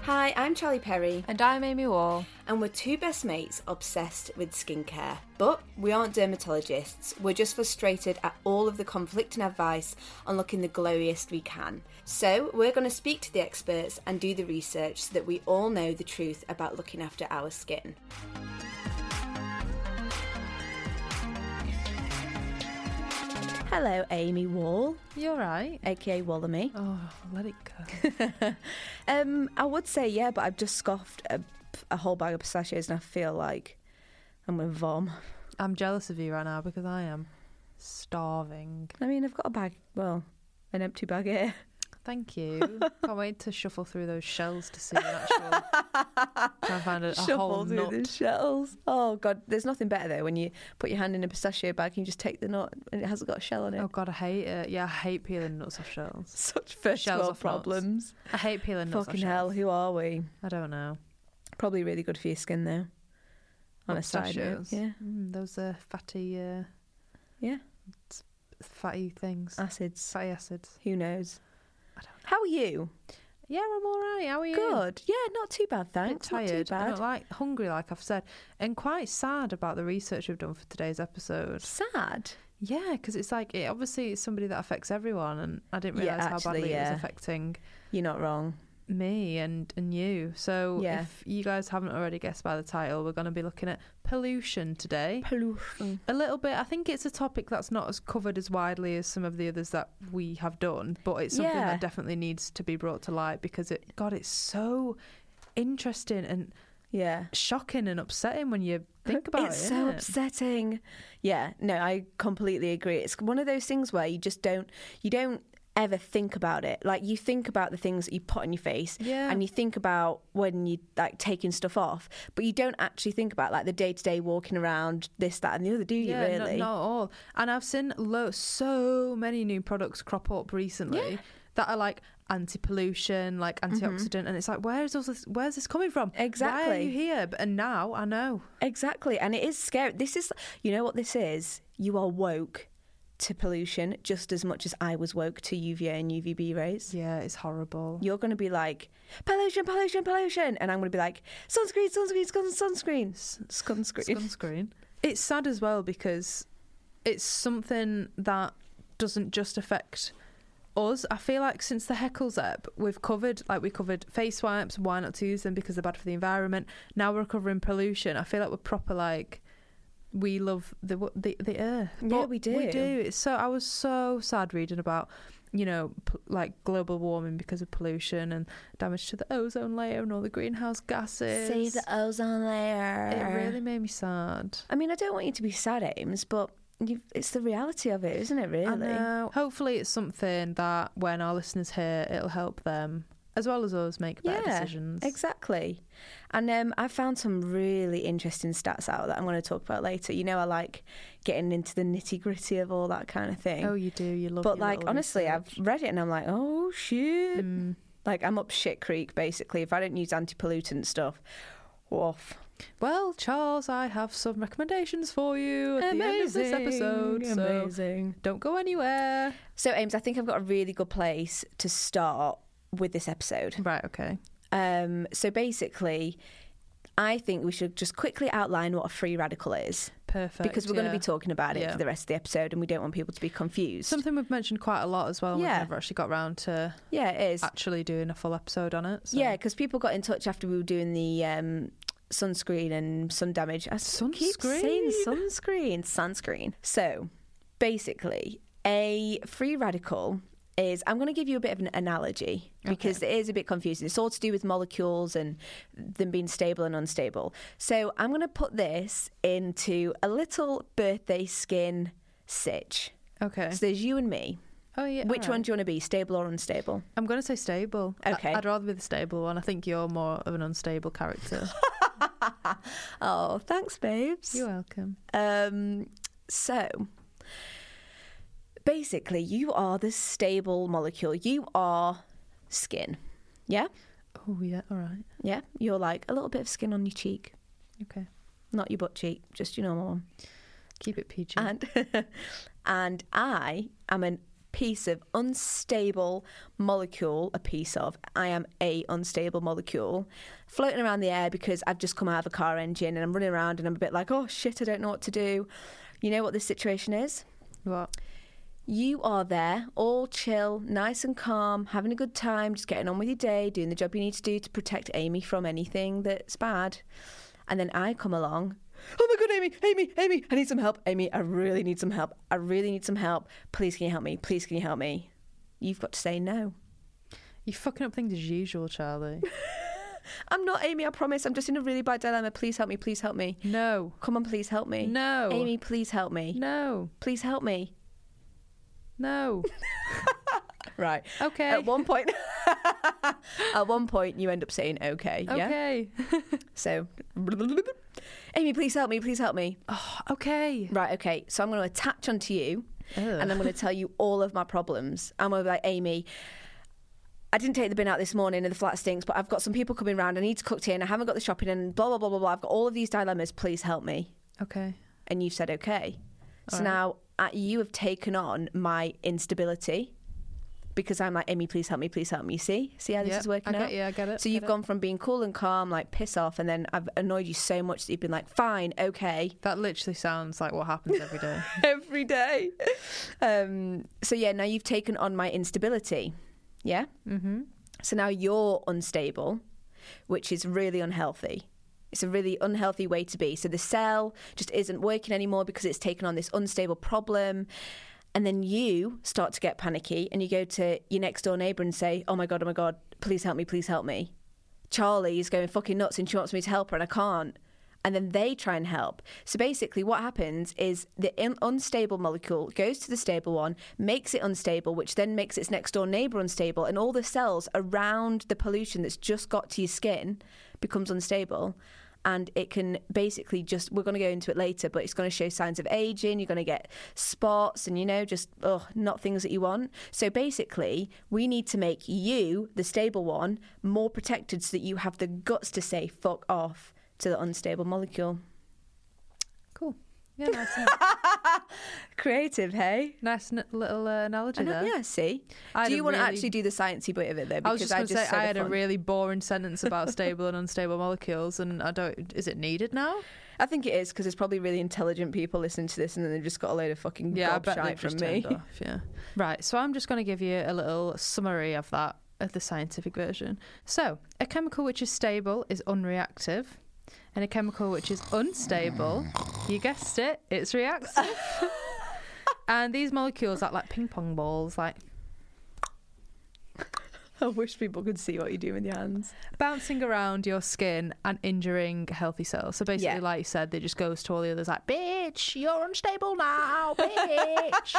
Hi, I'm Charlie Perry. And I'm Amy Wall. And we're two best mates obsessed with skincare. But we aren't dermatologists, we're just frustrated at all of the conflicting advice on looking the glowiest we can. So we're going to speak to the experts and do the research so that we all know the truth about looking after our skin. Hello, Amy Wall. You alright? AKA Wallamy. Oh, let it go. I would say yeah, but I've just scoffed a whole bag of pistachios and I feel like I'm going to vom. I'm jealous of you right now because I am starving. I mean, I've got an empty bag here. Thank you. Can't wait to shuffle through those shells to see an actual... Try and find a whole through nut. the shells. Oh, God. There's nothing better, though, when you put your hand in a pistachio bag and you just take the nut and it hasn't got a shell on it. Oh, God, I hate it. Yeah, I hate peeling nuts off shells. Such first Shells world off problems. nuts. I hate peeling nuts Fucking off hell, shells. who are we? I don't know. Probably really good for your skin, though. On a side note. Pistachios. Yeah. Those are fatty... Yeah. Fatty things. Acids. Fatty acids. Who knows? I don't know. How are you? Yeah, I'm all right. How are you? Good. Yeah, not too bad, thanks. Not Not tired. too bad. Not hungry, like I've said, and quite sad about the research we've done for today's episode. Sad? Yeah, because it's like obviously it's somebody that affects everyone, and I didn't realise how badly it was affecting You're not wrong. me and you. So Yeah. if you guys haven't already guessed by the title, we're going to be looking at pollution today. Pollution. A little bit. I think it's a topic that's not as covered as widely as some of the others that we have done, but it's something Yeah. that definitely needs to be brought to light because it's so interesting and Yeah. shocking and upsetting when you think about It's it. so isn't it? upsetting. Yeah, no, I completely agree. It's one of those things where you don't ever think about it. Like, you think about the things that you put on your face, Yeah. and you think about when you like taking stuff off, but you don't actually think about like the day-to-day walking around, this, that and the other, do you? Yeah, Really? not at all. And I've seen so many new products crop up recently that are like anti-pollution, like antioxidant, and it's like, where's this coming from? Exactly. Why are you here? And now I know. Exactly. And it is scary. This is, you know what this is? You are woke to pollution just as much as I was woke to UVA and UVB rays. Yeah, it's horrible. You're going to be like, pollution, pollution, pollution. And I'm going to be like, sunscreen, sunscreen, sunscreen. Sunscreen. Sunscreen. It's sad as well because it's something that doesn't just affect us. I feel like since the Heckles app, we covered face wipes, why not to use them because they're bad for the environment. Now we're covering pollution. I feel like we're proper like, we love the earth. Yeah, But we do. We do. I was so sad reading about, like global warming because of pollution and damage to the ozone layer and all the greenhouse gases. Save the ozone layer. It really made me sad. I mean, I don't want you to be sad, Ames, but it's the reality of it, isn't it, really? I know. Hopefully it's something that when our listeners hear, it'll help them as well as us make better decisions. Exactly. And I found some really interesting stats out that I'm going to talk about later. You know, I like getting into the nitty gritty of all that kind of thing. Oh, you do. You love. But your like, little honestly, research. I've read it and I'm like, oh shit! Like, I'm up shit creek basically. If I don't use anti-pollutant stuff, woof. Well, Charles, I have some recommendations for you at the end of this episode. Amazing. So don't go anywhere. So, Ames, I think I've got a really good place to start with this episode. Right. Okay. So basically, I think we should just quickly outline what a free radical is. Perfect. Because we're going to be talking about it Yeah. for the rest of the episode and we don't want people to be confused. Something we've mentioned quite a lot as well. And Yeah. We've never actually got round to Yeah, it is. actually doing a full episode on it. So. Yeah, because people got in touch after we were doing the sunscreen and sun damage. I keep saying sunscreen. So basically, a free radical is, I'm going to give you a bit of an analogy because it is a bit confusing. It's all to do with molecules and them being stable and unstable. So I'm going to put this into a little birthday skin sitch. Okay. So there's you and me. Oh yeah. Which all one right. do you want to be, stable or unstable? I'm going to say stable. Okay. I'd rather be the stable one. I think you're more of an unstable character. Oh, thanks, babes. You're welcome. So basically, you are the stable molecule. You are skin. Yeah? Oh yeah. All right. Yeah? You're like a little bit of skin on your cheek. Okay. Not your butt cheek, just your normal one. Keep it PG. And I am a piece of unstable molecule, I am a unstable molecule, floating around the air because I've just come out of a car engine and I'm running around and I'm a bit like, oh shit, I don't know what to do. You know what this situation is? What? You are there, all chill, nice and calm, having a good time, just getting on with your day, doing the job you need to do to protect Amy from anything that's bad. And then I come along. Oh my God, Amy, I need some help. Amy, I really need some help. Please, can you help me? Please, can you help me? You've got to say no. You're fucking up things as usual, Charlie. I'm not, Amy, I promise. I'm just in a really bad dilemma. Please help me. Please help me. No. Come on, please help me. No. Amy, please help me. No. Please help me. No. Right. Okay. At one point, you end up saying okay. Yeah. Okay. So, Amy, please help me. Please help me. Oh, okay. Right. Okay. So I'm going to attach onto you, Ugh. and I'm going to tell you all of my problems. I'm going to be like, Amy, I didn't take the bin out this morning and the flat stinks, but I've got some people coming round. I need to cook tea and I haven't got the shopping and blah, blah, blah, blah, blah. I've got all of these dilemmas. Please help me. Okay. And you've said okay. So All right. now you have taken on my instability because I'm like, Amy, please help me. Please help me. See how this is working out? I get it. So you've gone from being cool and calm, like piss off, and then I've annoyed you so much that you've been like, fine, okay. That literally sounds like what happens every day. Every day. So yeah, now you've taken on my instability. Yeah? Mm-hmm. So now you're unstable, which is really unhealthy. It's a really unhealthy way to be. So the cell just isn't working anymore because it's taken on this unstable problem. And then you start to get panicky and you go to your next door neighbour and say, oh my God, please help me. Charlie is going fucking nuts and she wants me to help her and I can't. And then they try and help. So basically what happens is the unstable molecule goes to the stable one, makes it unstable, which then makes its next door neighbour unstable. And all the cells around the pollution that's just got to your skin becomes unstable. And it can basically we're going to go into it later, but it's going to show signs of aging. You're going to get spots and, not things that you want. So basically, we need to make you, the stable one, more protected so that you have the guts to say, fuck off to the unstable molecule. Cool. Yeah, nice. Creative, hey? Nice little analogy there. Yeah, see? Do you want to actually do the sciencey bit of it, though? I was just going to say, I had a really boring sentence about stable and unstable molecules, and is it needed now? I think it is, because there's probably really intelligent people listening to this, and then they've just got a load of fucking gobshite from me. Off, yeah. Right, so I'm just going to give you a little summary of that, of the scientific version. So, a chemical which is stable is unreactive. And a chemical which is unstable, you guessed it, it's reactive. And these molecules act like ping pong balls, like... I wish people could see what you do with your hands. Bouncing around your skin and injuring healthy cells. So basically, like you said, it just goes to all the others like, bitch, you're unstable now, bitch.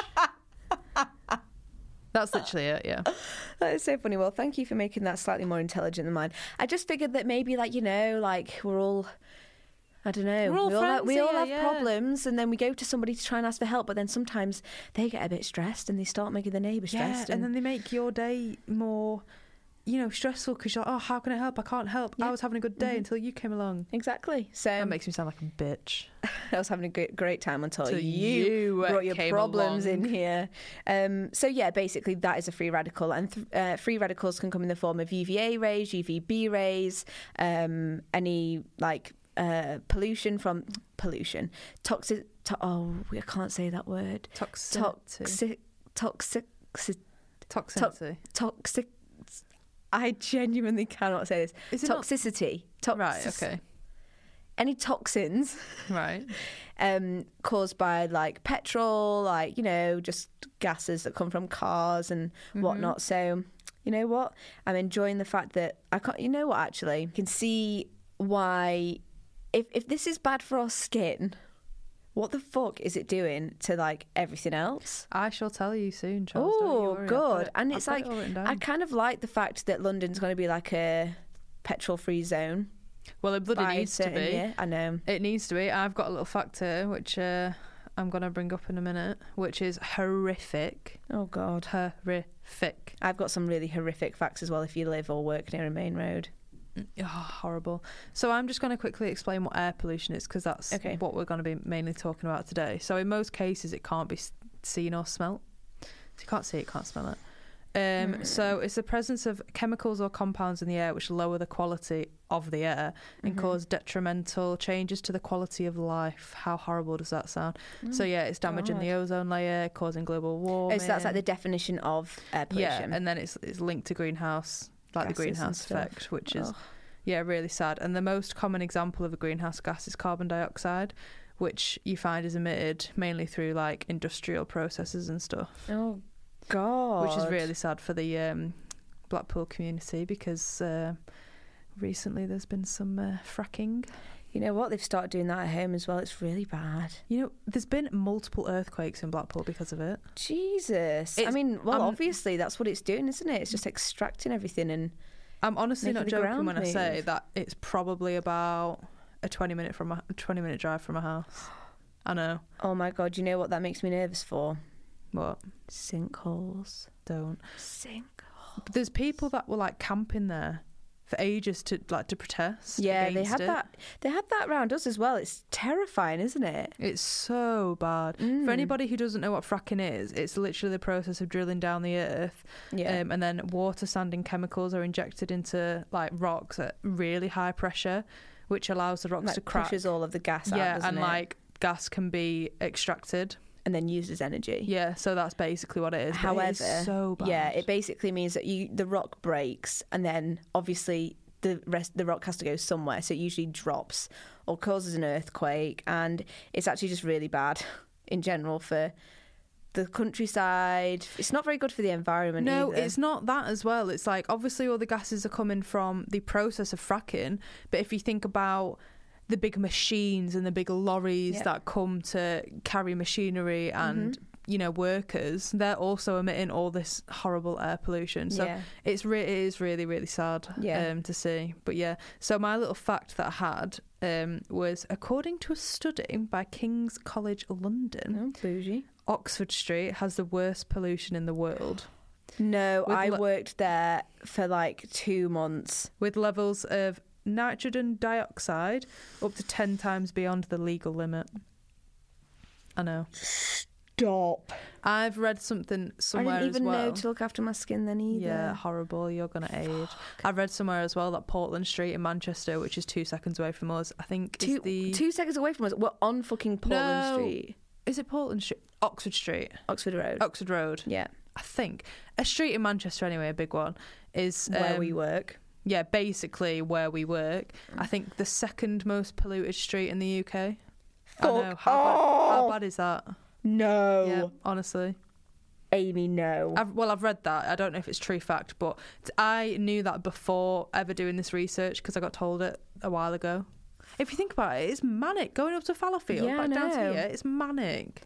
That's literally it, yeah. That is so funny. Well, thank you for making that slightly more intelligent than mine. I just figured that maybe, we're all... I don't know. We all have problems, and then we go to somebody to try and ask for help, but then sometimes they get a bit stressed and they start making the neighbour stressed. And then they make your day more, stressful because you're like, oh, how can I help? I can't help. Yeah. I was having a good day until you came along. Exactly. So that makes me sound like a bitch. I was having a great time until you brought your problems in here. So yeah, basically that is a free radical, and free radicals can come in the form of UVA rays, UVB rays, any pollution, toxic. I can't say that word. Toxicity. Toxic. I genuinely cannot say this. Is it toxicity? Right. Okay. Any toxins, right, caused by petrol, just gases that come from cars and whatnot. So, you know what? I'm enjoying the fact that I can't. You know what? Actually, I can see why. If this is bad for our skin, what the fuck is it doing to everything else? I shall tell you soon, Charles. Oh, good. And it's I kind of like the fact that London's going to be a petrol-free zone. Well, it bloody needs to be. Year. I know. It needs to be. I've got a little fact here, which I'm going to bring up in a minute, which is horrific. Oh, God. Horrific. I've got some really horrific facts as well if you live or work near a main road. Oh, horrible. So I'm just going to quickly explain what air pollution is, because that's what we're going to be mainly talking about today. So in most cases, it can't be seen or smelt. So you can't see it, can't smell it. So it's the presence of chemicals or compounds in the air which lower the quality of the air and cause detrimental changes to the quality of life. How horrible does that sound? So yeah, it's damaging the ozone layer, causing global warming. So that's like the definition of air pollution. Yeah, and then it's linked to greenhouse, like gases, the greenhouse effect, which is really sad. And the most common example of a greenhouse gas is carbon dioxide, which you find is emitted mainly through like industrial processes and stuff. Oh God. Which is really sad for the Blackpool community, because recently there's been some fracking. You know what? They've started doing that at home as well. It's really bad. You know, there's been multiple earthquakes in Blackpool because of it. Jesus. I mean, well, obviously that's what it's doing, isn't it? It's just extracting everything and I'm honestly not joking when I say move. that it's probably about a 20-minute drive from my house. I know. Oh my God, you know what that makes me nervous for? What? Sinkholes. Don't. Sinkholes. There's people that were like camping there for ages to protest. Yeah, they had that. They had that around us as well. It's terrifying, isn't it? It's so bad. For anybody who doesn't know what fracking is, it's literally the process of drilling down the earth, and then water, sand, and chemicals are injected into like rocks at really high pressure, which allows the rocks to crack. Pushes all of the gas out. Yeah, doesn't and it? like gas can be extracted. And then used as energy. Yeah, so that's basically what it is. However, it is so bad. Yeah, it basically means that the rock breaks, and then obviously the rock has to go somewhere. So it usually drops or causes an earthquake, and it's actually just really bad in general for the countryside. It's not very good for the environment. No, either. It's not that as well. It's like obviously all the gases are coming from the process of fracking, but if you think about the big machines and the big lorries that come to carry machinery and workers, they're also emitting all this horrible air pollution. So it is really, really sad to see. But yeah, so my little fact that I had was, according to a study by King's College London, bougie, Oxford Street has the worst pollution in the world. No, I worked there for like 2 months. With levels of nitrogen dioxide up to 10 times beyond the legal limit. I know. Stop. I've read something somewhere as well. I didn't even know to look after my skin then either. Yeah, horrible. You're going to age. I've read somewhere as well that Portland Street in Manchester, which is 2 seconds away from us, I think 2 seconds away from us? We're on fucking Portland Street. Is it Portland Street? Oxford Street. Oxford Road. Oxford Road. Yeah. I think. A street in Manchester anyway, a big one, is... where we work. Yeah, basically where we work. I think the second most polluted street in the UK. I know. How bad is that? No. Yeah, honestly. Amy, no. I've read that. I don't know if it's true fact, but I knew that before ever doing this research because I got told it a while ago. If you think about it, it's manic. Going up to Fallowfield, back down to here, it's manic.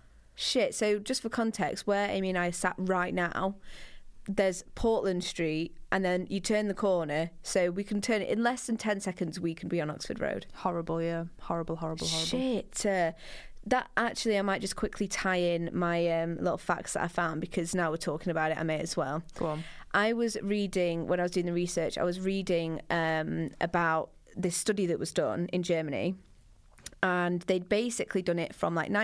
Shit, so just for context, where Amy and I sat right now, there's Portland Street, and then you turn the corner, so we can turn it in less than 10 seconds. We can be on Oxford Road. Horrible, yeah, horrible. Shit. That actually, I might just quickly tie in my little facts that I found, because now we're talking about it, I may as well. Go on. I was reading, when I was doing the research, I was reading about this study that was done in Germany. And they'd basically done it from like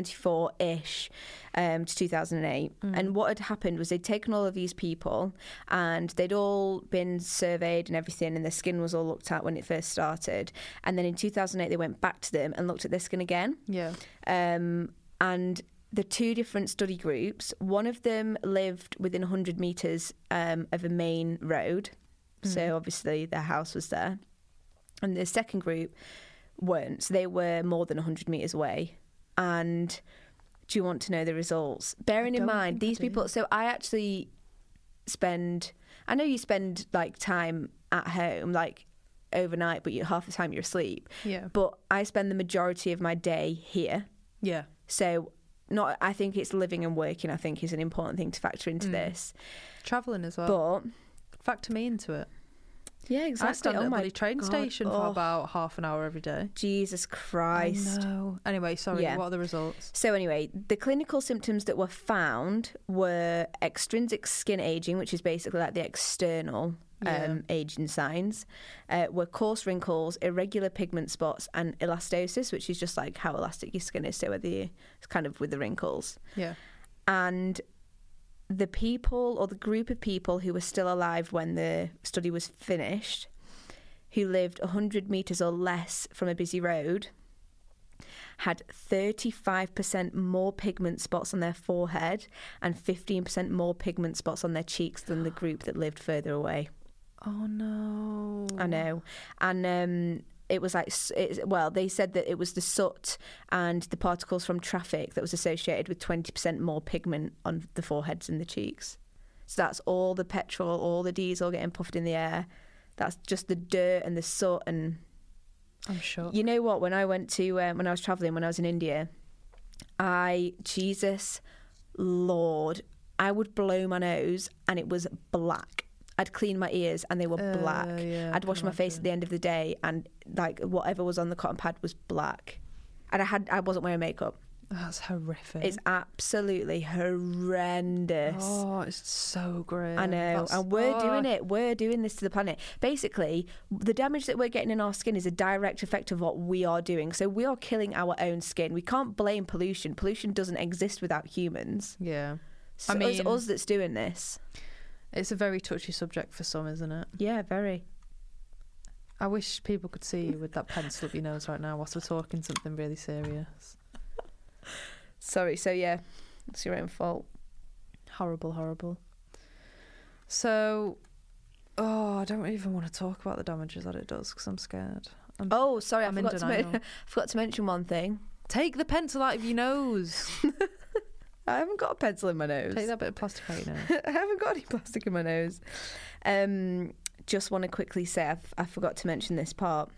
1994-ish to 2008. And what had happened was they'd taken all of these people and they'd all been surveyed and everything, and their skin was all looked at when it first started. And then in 2008, they went back to them and looked at their skin again. Yeah. And the two different study groups, one of them lived within 100 metres of a main road. So obviously their house was there. And the second group weren't. So they were more than 100 metres away. And do you want to know the results? Bearing in mind, these people... So I actually spend... I know you spend, like, time at home, like, overnight, but half the time you're asleep. Yeah. But I spend the majority of my day here. Yeah. So I think it's living and working, I think, is an important thing to factor into this. Travelling as well. But... Factor me into it. Yeah, exactly. I stand at the train station for about half an hour every day. Jesus Christ. No. Anyway, sorry, what are the results? So anyway, the clinical symptoms that were found were extrinsic skin aging, which is basically like the external aging signs, were coarse wrinkles, irregular pigment spots, and elastosis, which is just like how elastic your skin is, so whether it's kind of with the wrinkles. Yeah. And the people or the group of people who were still alive when the study was finished, who lived 100 metres or less from a busy road, had 35% more pigment spots on their forehead and 15% more pigment spots on their cheeks than the group that lived further away. Oh, no. I know. And it was like, they said that it was the soot and the particles from traffic that was associated with 20% more pigment on the foreheads and the cheeks. So that's all the petrol, all the diesel getting puffed in the air. That's just the dirt and the soot. And I'm sure. You know what? When I went to, when I was travelling, when I was in India, Jesus Lord, I would blow my nose and it was black. I'd clean my ears and they were black. Yeah, I'd wash my face at the end of the day and like whatever was on the cotton pad was black. And I wasn't wearing makeup. That's horrific. It's absolutely horrendous. Oh, it's so grim. I know. And we're doing it. We're doing this to the planet. Basically, the damage that we're getting in our skin is a direct effect of what we are doing. So we are killing our own skin. We can't blame pollution. Pollution doesn't exist without humans. Yeah. So I mean, it's us that's doing this. It's a very touchy subject for some, isn't it? Yeah, very. I wish people could see you with that pencil up your nose right now whilst we're talking something really serious. Sorry, so yeah, it's your own fault. Horrible, horrible. So, I don't even want to talk about the damages that it does because I'm scared. Sorry, I forgot to mention one thing. Take the pencil out of your nose. I haven't got a pencil in my nose. Take that bit of plastic out your nose. I haven't got any plastic in my nose. Just want to quickly say, I forgot to mention this part.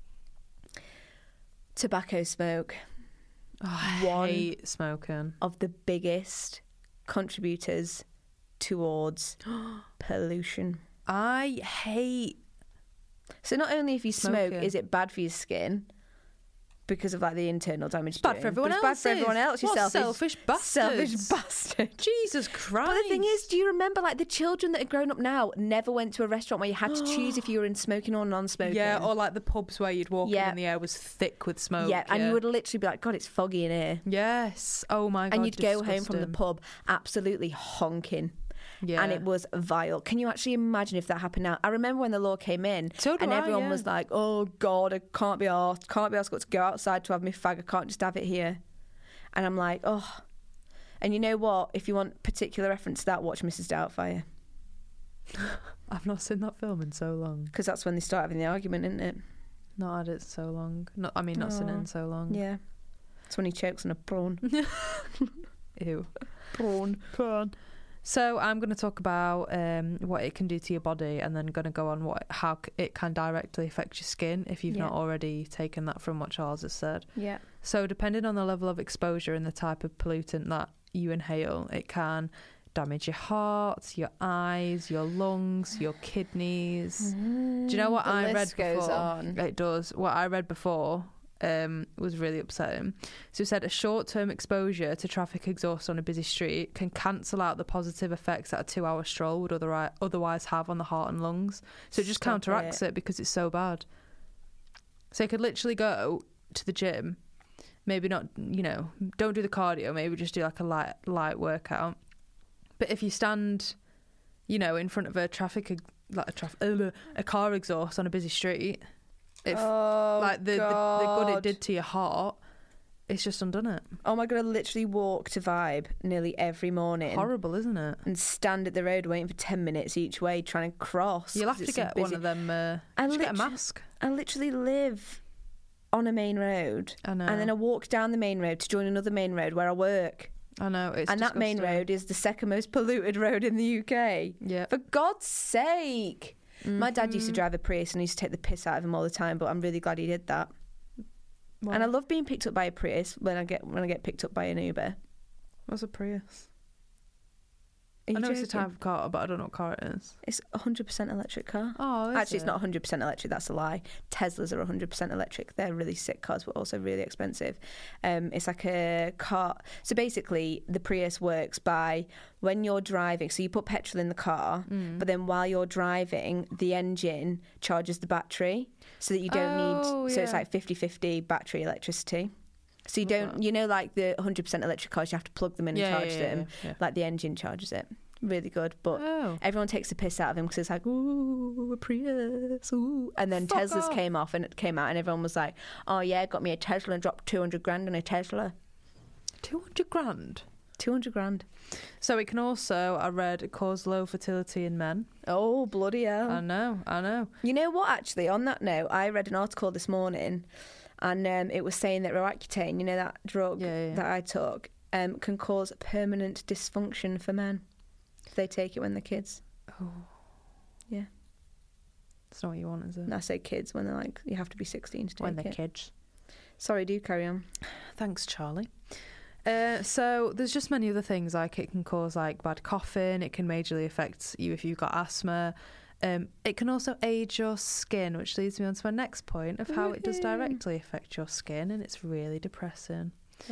Tobacco smoke. I hate smoking. Of the biggest contributors towards pollution. I hate. So not only if you smoking. smoke, is it bad for your skin? Because of like the internal damage. It's bad for everyone else. Bad for everyone else. What selfish bastards. Selfish bastard. Jesus Christ. But the thing is, do you remember like the children that are grown up now never went to a restaurant where you had to choose if you were in smoking or non-smoking? Yeah, or like the pubs where you'd walk in and the air was thick with smoke. Yeah, and you would literally be like, God, it's foggy in here. Yes. Oh my God. And you'd go home from the pub absolutely honking. Yeah. And it was vile. Can you actually imagine if that happened now? I remember when the law came in and everyone was like, oh God, I can't be arsed. Got to go outside to have my fag. I can't just have it here. And I'm like, oh. And you know what? If you want particular reference to that, watch Mrs. Doubtfire. I've not seen that film in so long. Because that's when they start having the argument, isn't it? Not had it so long. Not seen it in so long. Yeah. It's when he chokes on a prawn. Ew. Prawn. So I'm going to talk about what it can do to your body, and then going to go on how it can directly affect your skin if you've not already taken that from what Charles has said. Yeah. So depending on the level of exposure and the type of pollutant that you inhale, it can damage your heart, your eyes, your lungs, your kidneys. Do you know what I read before? Goes on. It does. What I read before was really upsetting. So it said a short-term exposure to traffic exhaust on a busy street can cancel out the positive effects that a 2-hour stroll would otherwise have on the heart and lungs. So it just counteracts it because it's so bad. So you could literally go to the gym, maybe not, don't do the cardio, maybe just do like a light workout. But if you stand, in front of a car exhaust on a busy street, the good it did to your heart, it's just undone it. Oh my God, I literally walk to Vibe nearly every morning. Horrible, isn't it? And stand at the road waiting for 10 minutes each way trying to cross. You'll have to get one of them, get a mask. I literally live on a main road. I know. And then I walk down the main road to join another main road where I work. I know, it's and that main road is the second most polluted road in the UK. Yeah. For God's sake. Mm-hmm. My dad used to drive a Prius and I used to take the piss out of him all the time, but I'm really glad he did that. What? And I love being picked up by a Prius when I get picked up by an Uber. What's a Prius? I know it's a type of car, but I don't know what car it is. It's a 100% electric car. Oh, actually, it's not 100% electric. That's a lie. Teslas are 100% electric. They're really sick cars, but also really expensive. It's like a car. So basically, the Prius works by when you're driving. So you put petrol in the car, but then while you're driving, the engine charges the battery, so that you don't need. So it's like 50-50 battery electricity. So you don't, like the 100% electric cars, you have to plug them in and charge them. Yeah. Like the engine charges it. really good. But everyone takes a piss out of him because it's like, ooh, a Prius, ooh. And then Teslas came out and everyone was like, oh yeah, got me a Tesla and dropped 200 grand on a Tesla. 200 grand? 200 grand. So it can also, I read, cause low fertility in men. Oh, bloody hell. I know. You know what, actually, on that note, I read an article this morning and it was saying that Roaccutane, you know, that drug that I took, can cause permanent dysfunction for men if they take it when they're kids. Oh. Yeah. That's not what you want, is it? And I say kids when they're like, you have to be 16 to take it. When they're kids. Sorry, do carry on. Thanks, Charlie. So there's just many other things, like it can cause like bad coughing, it can majorly affect you if you've got asthma. It can also age your skin, which leads me on to my next point of how it does directly affect your skin, and it's really depressing.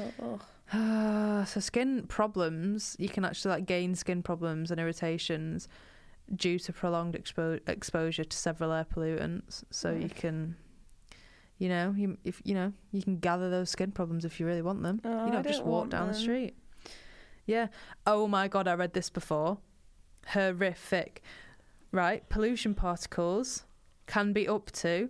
So skin problems, you can actually like gain skin problems and irritations due to prolonged exposure to several air pollutants. So you can, you can gather those skin problems if you really want them. You don't just walk down the street. Yeah. Oh my God, I read this before. Horrific. Right, pollution particles can be up to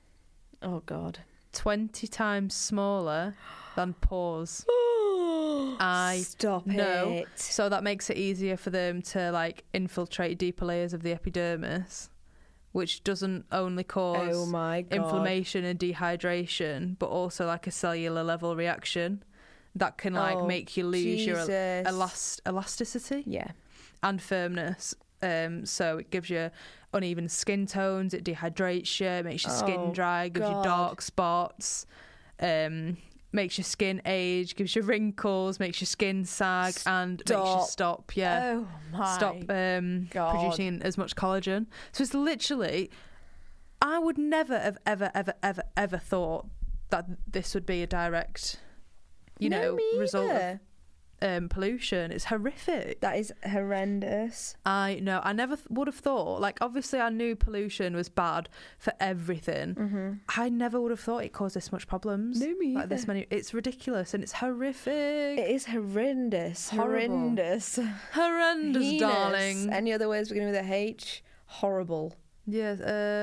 20 times smaller than pores. Stop know. it. So that makes it easier for them to like infiltrate deeper layers of the epidermis, which doesn't only cause inflammation and dehydration, but also like a cellular level reaction that can like make you lose your elasticity and firmness. So it gives you uneven skin tones, it dehydrates you, it makes your skin dry, gives you dark spots, makes your skin age, gives you wrinkles, makes your skin sag, and makes you stop producing as much collagen. So it's literally, I would never have ever thought that this would be a direct, result of pollution. It's horrific. That is horrendous. I know. I never would have thought, like, obviously I knew pollution was bad for everything. I never would have thought it caused this much problems. No, me like this many. It's ridiculous and it's horrific. It is horrendous. Horrible. Horrendous, darling. Any other words beginning with a H? Horrible. Yes.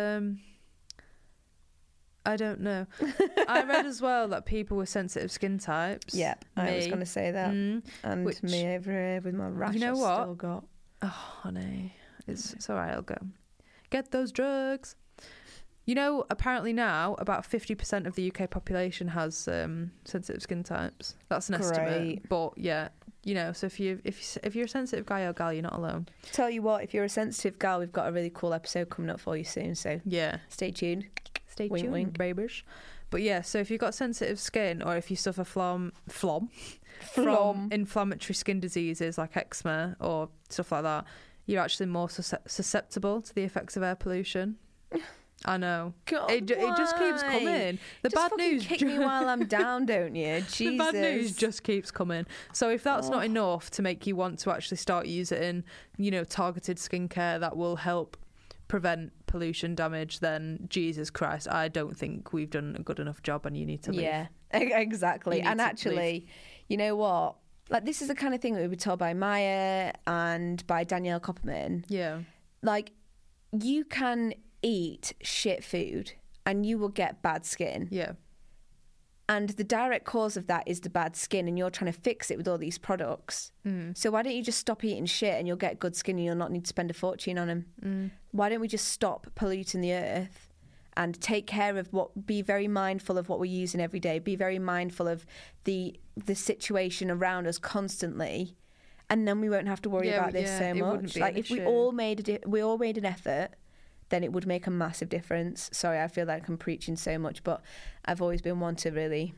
I don't know. I read as well that people with sensitive skin types. Yeah, I was going to say that. And me over here with my rash. You know what? Still got. Oh, honey. It's all right, I'll go. Get those drugs. You know, apparently now about 50% of the UK population has sensitive skin types. That's an estimate. But yeah, so if you're a sensitive guy or gal, you're not alone. Tell you what, if you're a sensitive gal, we've got a really cool episode coming up for you soon. So yeah, stay tuned. Wink, wink, babish. But yeah, so if you've got sensitive skin, or if you suffer from inflammatory skin diseases like eczema or stuff like that, you're actually more susceptible to the effects of air pollution. I know. God, it just keeps coming. The bad news. Kick me while I'm down, don't you? Jesus. The bad news just keeps coming. So if that's not enough to make you want to actually start using, targeted skincare that will help prevent pollution damage, then Jesus Christ, I don't think we've done a good enough job and you need to leave. Yeah, exactly. And actually, you know what? Like, this is the kind of thing that we were told by Maya and by Danielle Copperman. Yeah. Like, you can eat shit food and you will get bad skin. Yeah. And the direct cause of that is the bad skin, and you're trying to fix it with all these products. So why don't you just stop eating shit and you'll get good skin and you'll not need to spend a fortune on them? Why don't we just stop polluting the earth and take care of be very mindful of what we're using every day, be very mindful of the situation around us constantly, and then we won't have to worry about this so much. Like, if we all made an effort, then it would make a massive difference. Sorry, I feel like I'm preaching so much, but I've always been one to really,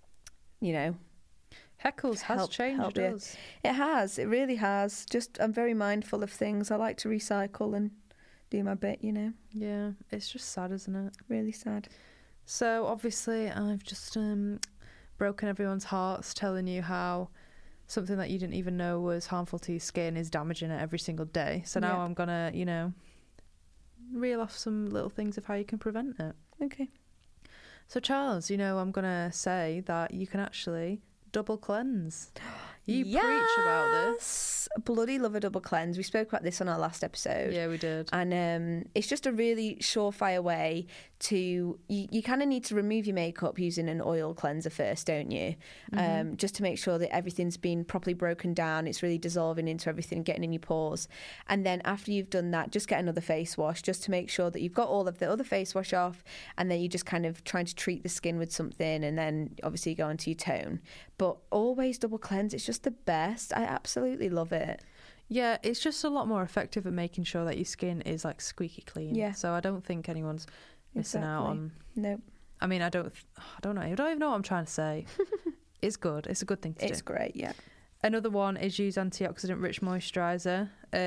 Heckles has changed us. It has. It really has. I'm very mindful of things. I like to recycle and do my bit, Yeah, it's just sad, isn't it? Really sad. So obviously I've just broken everyone's hearts telling you how something that you didn't even know was harmful to your skin is damaging it every single day. So now I'm going to, reel off some little things of how you can prevent it. Okay. So Charles, I'm going to say that you can actually double cleanse. You preach about this. bloody love a double cleanse. We spoke about this on our last episode. Yeah, we did. And it's just a really surefire way to... You kind of need to remove your makeup using an oil cleanser first, don't you? Just to make sure that everything's been properly broken down. It's really dissolving into everything and getting in your pores. And then after you've done that, just get another face wash just to make sure that you've got all of the other face wash off, and then you're just kind of trying to treat the skin with something, and then obviously you go onto your tone. But always double cleanse. It's just the best. I absolutely love it. Yeah, it's just a lot more effective at making sure that your skin is like squeaky clean. Yeah. So I don't think anyone's missing out on... Nope. I mean, I don't know. I don't even know what I'm trying to say. It's good. It's a good thing to do. It's great, yeah. Another one is use antioxidant rich moisturiser.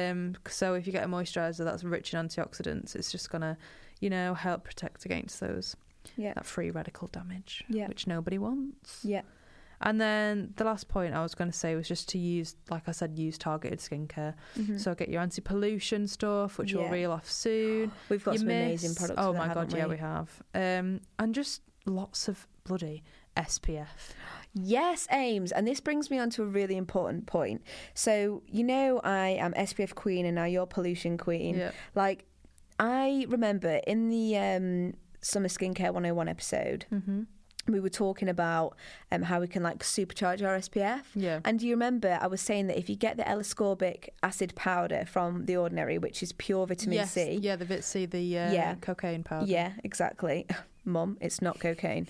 So if you get a moisturiser that's rich in antioxidants, it's just gonna, help protect against that free radical damage, which nobody wants. Yeah. And then the last point I was going to say was just to use, like I said, use targeted skincare. So get your anti-pollution stuff, which we'll reel off soon. We've got some amazing products. Oh my God, yeah, we have. And just lots of bloody SPF. Yes, Ames. And this brings me on to a really important point. So, I am SPF queen and now you're pollution queen. Yeah. Like, I remember in the Summer Skincare 101 episode, we were talking about how we can supercharge our SPF. Yeah. And do you remember I was saying that if you get the L-ascorbic acid powder from The Ordinary, which is pure vitamin C. Yeah, the Vit C, the cocaine powder. Yeah, exactly. Mum, it's not cocaine.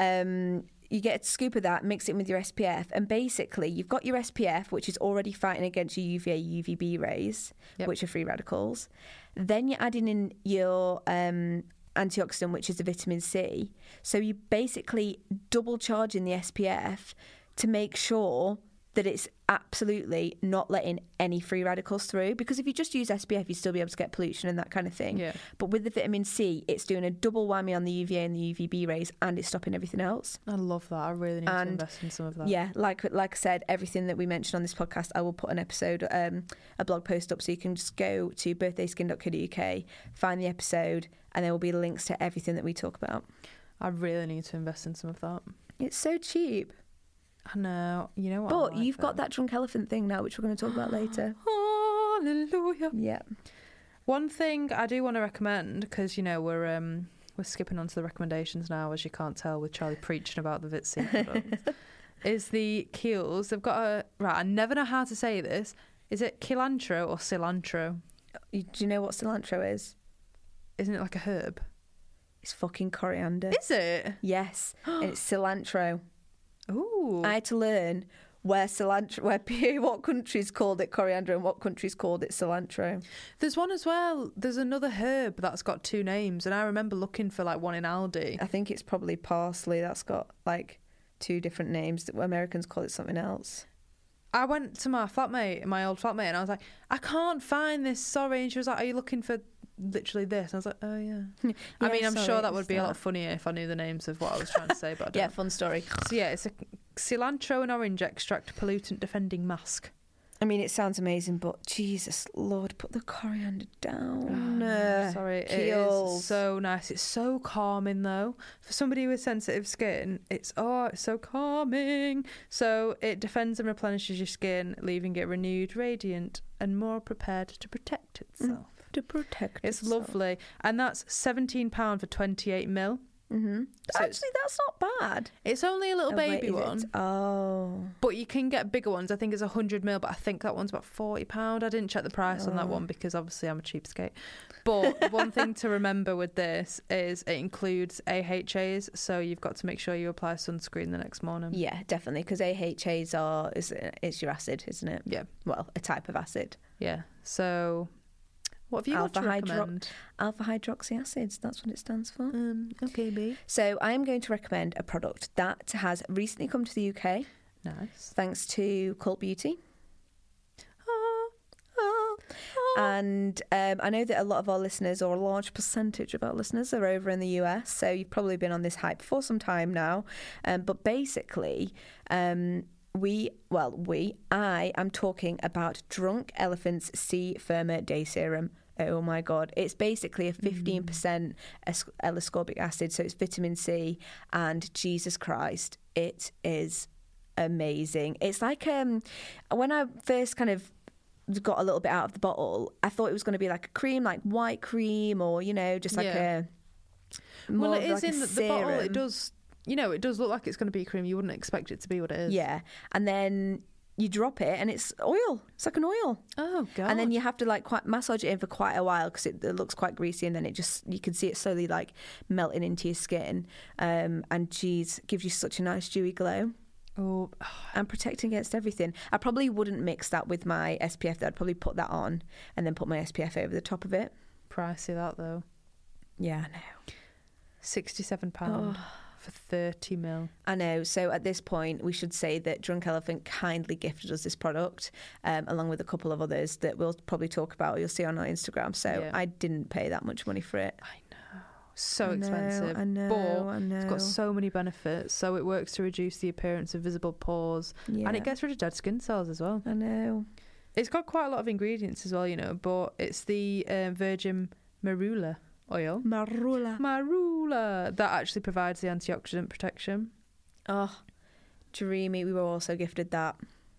You get a scoop of that, mix it with your SPF, and basically you've got your SPF, which is already fighting against your UVA, UVB rays, which are free radicals. Then you're adding in your antioxidant, which is the vitamin C. So you're basically double charging the SPF to make sure that it's absolutely not letting any free radicals through. Because if you just use SPF, you'd still be able to get pollution and that kind of thing. Yeah. But with the vitamin C, it's doing a double whammy on the UVA and the UVB rays, and it's stopping everything else. I love that. I really need to invest in some of that. Yeah, like I said, everything that we mentioned on this podcast, I will put an episode, a blog post up, so you can just go to birthdayskin.co.uk, find the episode, and there will be links to everything that we talk about. I really need to invest in some of that. It's so cheap. I know. You know what? But you've got that drunk elephant thing now, which we're going to talk about later. Hallelujah. Yeah. One thing I do want to recommend, because we're skipping on to the recommendations now, as you can't tell with Charlie preaching about the Vit C products, is the Kiehl's. They've got I never know how to say this. Is it cilantro or cilantro? Do you know what cilantro is? Isn't it like a herb? It's fucking coriander. Is it? Yes. And it's cilantro. Ooh. I had to learn what countries called it coriander and what countries called it cilantro. There's one as well. There's another herb that's got two names, and I remember looking for one in Aldi. I think it's probably parsley. That's got two different names. Americans call it something else. I went to my old flatmate, and I was like, I can't find this, sorry. And she was like, are you looking for literally this? And I was like, oh yeah. I mean, I'm sure that would be a lot funnier if I knew the names of what I was trying to say, but I don't. Yeah, fun story. So yeah, it's a cilantro and orange extract pollutant defending mask. I mean, it sounds amazing, but Jesus Lord, put the coriander down. Sorry, Kiehl's. It is so nice. It's so calming though. For somebody with sensitive skin, it's so calming. So it defends and replenishes your skin, leaving it renewed, radiant, and more prepared to protect itself. It's lovely. And that's £17 for 28ml. Mm-hmm. So actually, that's not bad. It's only a little baby one. Oh. But you can get bigger ones. I think it's 100ml, but I think that one's about £40. I didn't check the price on that one because obviously I'm a cheapskate. But one thing to remember with this is it includes AHAs, so you've got to make sure you apply sunscreen the next morning. Yeah, definitely, because AHAs it's your acid, isn't it? Yeah. Well, a type of acid. Yeah. So what have you got to recommend? Alpha hydroxy acids, that's what it stands for. Okay, babe. So I am going to recommend a product that has recently come to the UK. Nice. Thanks to Cult Beauty. And I know that a lot of our listeners, or a large percentage of our listeners, are over in the US, so you've probably been on this hype for some time now. But basically, I am talking about Drunk Elephant's C Firma Day Serum. Oh my God. It's basically a 15% L-ascorbic acid, so it's vitamin C, and Jesus Christ, it is amazing. It's like when I first kind of got a little bit out of the bottle, I thought it was going to be like a cream, like white cream, or just like a more well, it is like in the bottle. It does, it does look like it's going to be cream. You wouldn't expect it to be what it is. Yeah, and then you drop it and it's oil. It's like an oil. Oh god! And then you have to like quite massage it in for quite a while because it looks quite greasy, and then you can see it slowly like melting into your skin. And geez, gives you such a nice dewy glow. Oh, and protecting against everything. I probably wouldn't mix that with my SPF. I'd probably put that on and then put my SPF over the top of it. Pricey that though. Yeah, I know. £67 for 30 ml. I know. So at this point, we should say that Drunk Elephant kindly gifted us this product, along with a couple of others that we'll probably talk about, or you'll see on our Instagram. So I didn't pay that much money for it. I know. So expensive. I know. But it's got so many benefits. So it works to reduce the appearance of visible pores, and it gets rid of dead skin cells as well. I know. It's got quite a lot of ingredients as well, but it's the virgin marula oil. Marula. That actually provides the antioxidant protection. Oh, dreamy. We were also gifted that.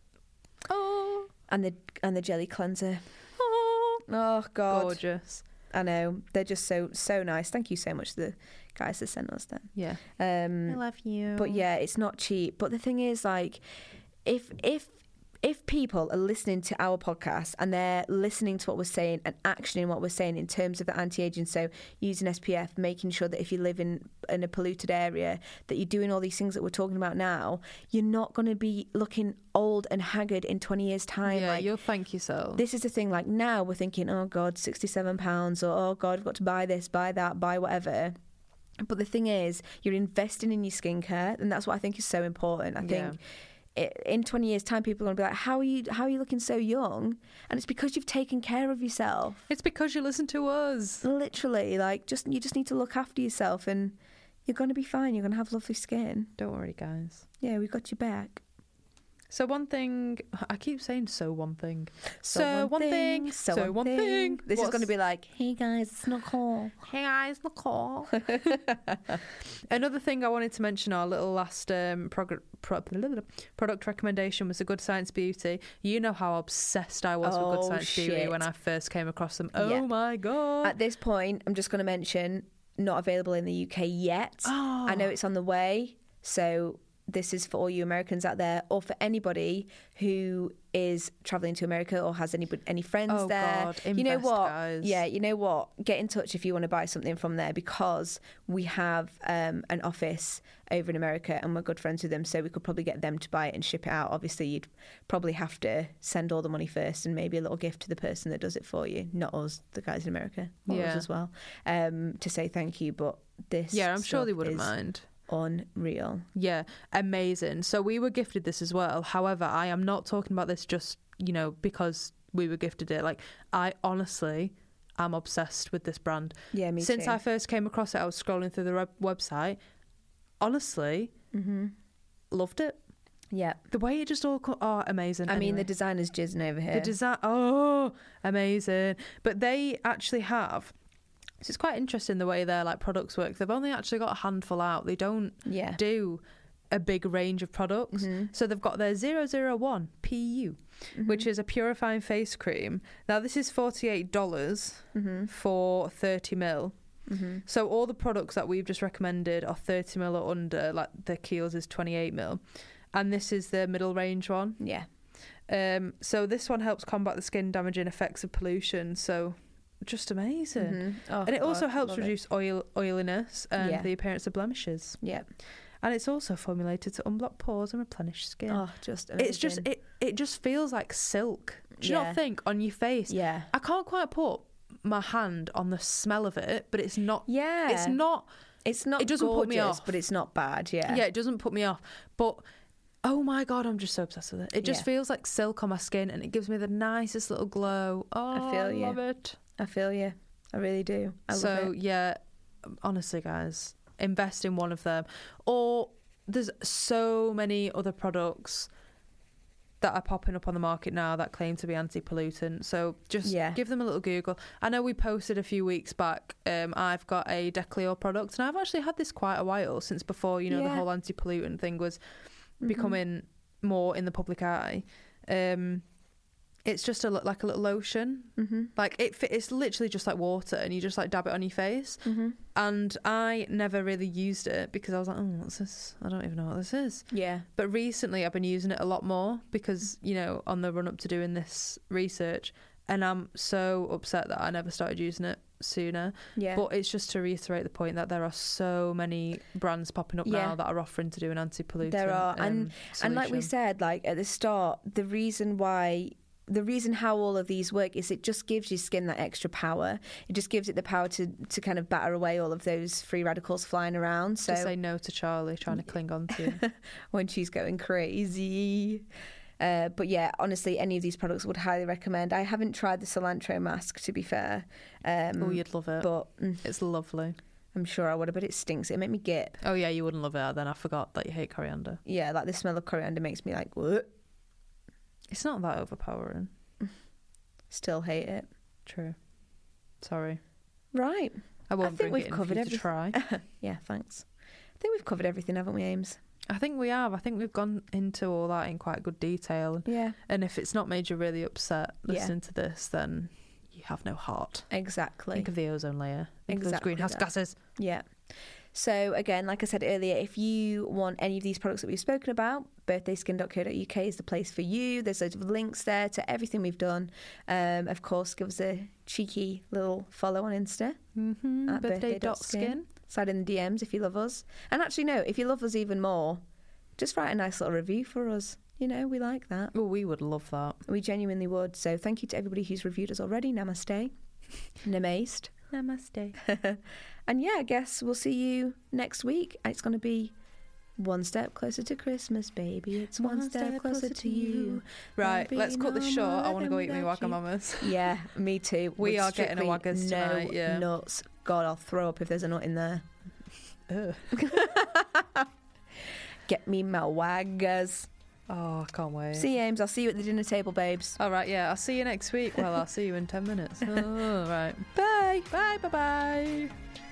Oh. And the jelly cleanser. Oh God. Gorgeous. I know. They're just so nice. Thank you so much to the guys that sent us them. Yeah. I love you. But yeah, it's not cheap. But the thing is, like, if people are listening to our podcast and they're listening to what we're saying and actioning what we're saying in terms of the anti-aging, so using SPF, making sure that if you live in a polluted area, that you're doing all these things that we're talking about now, you're not going to be looking old and haggard in 20 years' time. Yeah, like, you'll thank yourself. This is the thing, like now we're thinking, oh God, £67, or oh God, I've got to buy this, buy that, buy whatever. But the thing is, you're investing in your skincare, and that's what I think is so important. I think in 20 years' time, people are going to be like, how are you looking so young? And it's because you've taken care of yourself. It's because you listen to us. Literally, like, you just need to look after yourself, and you're going to be fine. You're going to have lovely skin. Don't worry, guys. Yeah, we've got your back. So one thing, I keep saying so one thing. This is going to be like, hey guys, it's Nicole. Hey guys, Nicole. Another thing I wanted to mention, our little last product recommendation was the Good Science Beauty. You know how obsessed I was with Good Science Beauty when I first came across them. Oh my God. At this point, I'm just going to mention, not available in the UK yet. I know it's on the way, so this is for all you Americans out there, or for anybody who is traveling to America or has any friends there. God, you know what? Guys. Yeah, you know what? Get in touch if you want to buy something from there, because we have an office over in America and we're good friends with them, so we could probably get them to buy it and ship it out. Obviously, you'd probably have to send all the money first and maybe a little gift to the person that does it for you, not us, the guys in America, or us as well, to say thank you. But this, I'm sure they wouldn't mind. Unreal. Yeah, amazing. So we were gifted this as well. However, I am not talking about this just, because we were gifted it. Like, I honestly am obsessed with this brand. Yeah, me Since too. I first came across it, I was scrolling through the website. Honestly, loved it. Yeah. The way it just all... amazing. I mean, the designer's jizzing over here. The design... amazing. But they actually have... So it's quite interesting the way their products work. They've only actually got a handful out. They don't do a big range of products. So they've got their 001 PU, which is a purifying face cream. Now this is $48 for 30 ml. So all the products that we've just recommended are 30 ml or under. Like the Kiehl's is 28 ml, and this is the middle range one. Yeah. So this one helps combat the skin damaging effects of pollution. So just amazing. And it also helps reduce oiliness and the appearance of blemishes. Yeah. And it's also formulated to unblock pores and replenish skin. Oh, just amazing. It's just it just feels like silk. Do you not think on your face? Yeah. I can't quite put my hand on the smell of it, but it's not. Yeah. It's not. It doesn't gorgeous, put me off, but it's not bad. Yeah. Yeah, it doesn't put me off, but. Oh my God, I'm just so obsessed with it. It just feels like silk on my skin, and it gives me the nicest little glow. Oh, I love it. I feel you. I really do. I love it. Yeah, honestly, guys, invest in one of them. Or there's so many other products that are popping up on the market now that claim to be anti-pollutant. So just give them a little Google. I know we posted a few weeks back, I've got a Decleor product, and I've actually had this quite a while, since before, the whole anti-pollutant thing was becoming more in the public eye. It's just like a little lotion. Mm-hmm. Like it's literally just like water, and you just like dab it on your face. Mm-hmm. And I never really used it because I was like, oh, what's this? I don't even know what this is. Yeah. But recently I've been using it a lot more because, you know, on the run up to doing this research, and I'm so upset that I never started using it sooner. Yeah. But it's just to reiterate the point that there are so many brands popping up now that are offering to do an anti-pollutant. There are. And like we said, like at the start, the reason how all of these work is it just gives your skin that extra power. It just gives it the power to kind of batter away all of those free radicals flying around. So to say no to Charlie trying to cling on to you. when she's going crazy. But yeah, honestly, any of these products would highly recommend. I haven't tried the cilantro mask, to be fair. Oh, you'd love it. But it's lovely. I'm sure I would have, but it stinks. It made me gip. Oh yeah, you wouldn't love it. Then I forgot that you hate coriander. Yeah, like the smell of coriander makes me like, what? It's not that overpowering. Still hate it. True. Sorry. Right. I won't think bring we've it in covered for you to try. Yeah, thanks. I think we've covered everything, haven't we, Ames? I think we have. I think we've gone into all that in quite good detail. Yeah. And if it's not made you really upset listening to this, then you have no heart. Exactly. Think of the ozone layer. Think of those greenhouse gases. Yeah. So again, like I said earlier, if you want any of these products that we've spoken about, birthdayskin.co.uk is the place for you. There's loads of links there to everything we've done. Of course, give us a cheeky little follow on Insta. Mm-hmm. At birthday.skin. Slide in the DMs if you love us. And actually, no, if you love us even more, just write a nice little review for us. You know, we like that. Oh, we would love that. We genuinely would. So thank you to everybody who's reviewed us already. Namaste. Namaste. Namaste. And yeah, I guess we'll see you next week. It's going to be one step closer to Christmas, baby. It's one step closer to you. Right, let's cut this short. I want to go eat my Wagamamas. Yeah, me too. We are getting a Waggers tonight. Yeah. Nuts. God, I'll throw up if there's a nut in there. Get me my Waggers. Oh, I can't wait. See you, Ames. I'll see you at the dinner table, babes. All right, yeah. I'll see you next week. Well, I'll see you in 10 minutes. All right. Bye. Bye, bye-bye.